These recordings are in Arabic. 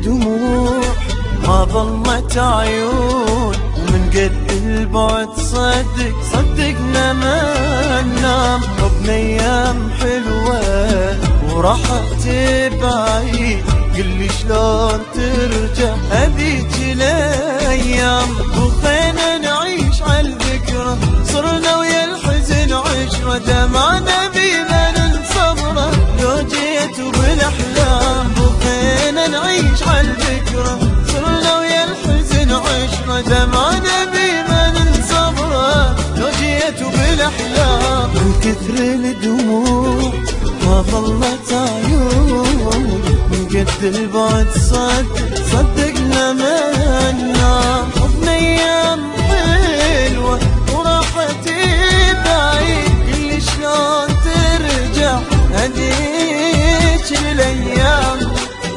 الدموع ما ظلت عيون، ومن قد البعد صدقنا ما ننام. حبنا ايام حلوة وراحت بعيد، قلي شلون ترجع هذيك الايام. وخينا نعيش عالذكرى، صرنا ويا الحزن عشرة، دمعنا بما ننصبره لو جيت بالاحلام. وخينا نعيش عالذكرى، صرنا ويا الحزن عشرة، دمعنا بما ننصبره لو جيت بالاحلام. من كثر الدموع ما ظلت عيون، من قد البعد صدقنا ما ننام. حبنا ايام حلوة وراحت بعيد، قلي شلون ترجع هديك الايام.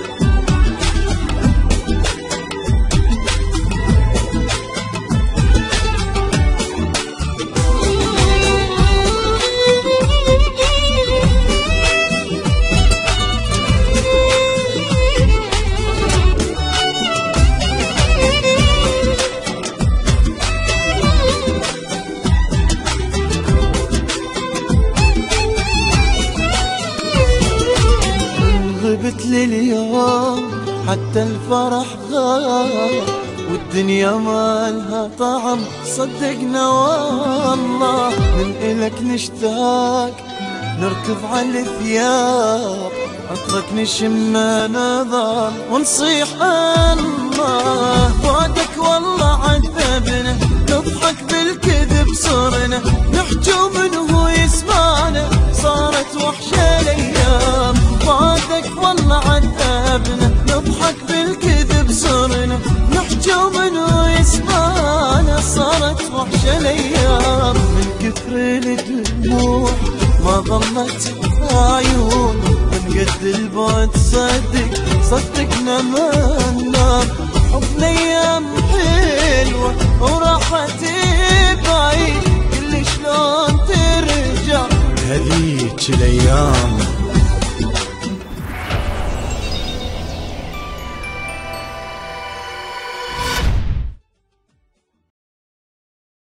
غبت لليوم حتى الفرح غاب، والدنيا مالها طعم صدقنا والله. من إلك نشتاق نركض على الثياب، عطرك نشم نظام ونصيح الله. بعدك والله عذبنا، نضحك بالكذب صرنا، نحجو منه يسمعنا، صارت وحشة الايام. بعدك والله عذبنا، نضحك بالكذب صرنا، نحجو منه يسمعنا، صارت وحشة الايام. من كثر الدموع ما ظلت عيون، من قد البعد صدقنا ما ننام. حبنا ايام حلوة وراحت بعيد، قلي شلون ترجع هذيك الايام.